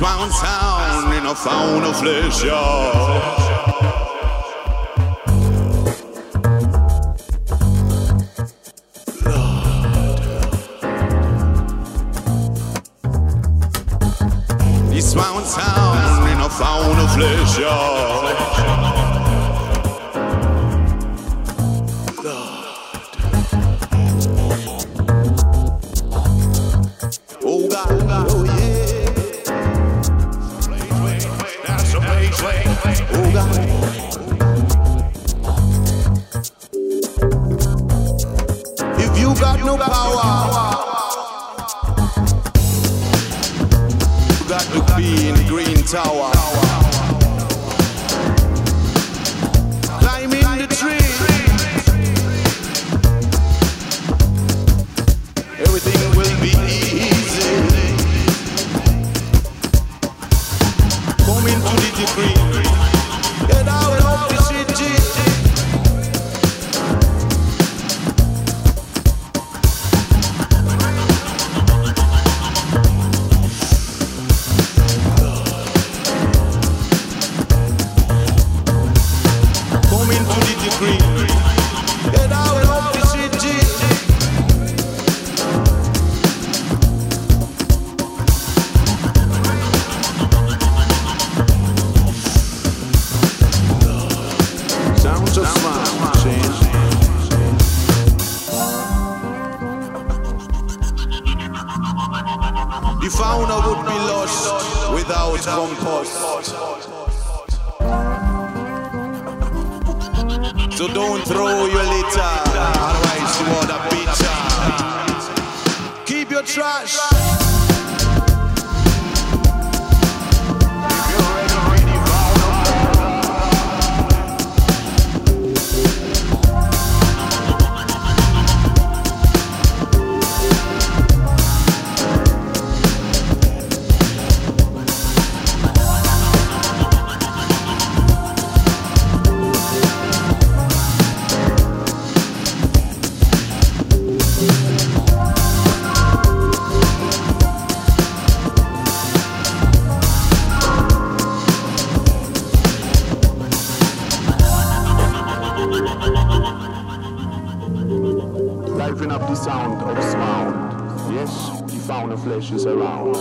Sound sound in a found of flesh, yeah. Sound sound in a found of flesh, yeah. Oh God, oh yeah. That's a place, oh God. If you got no power, got to be in the green tower, climbing the tree. Everything will be easy. Come into the degree. Get out of the city. Get out of the city. Sounds of smile change. The fauna would be lost without compost. So don't throw your litter, otherwise you want a bitter. Keep your trash. Liven up the sound of sound. Yes, the fauna flesh is around.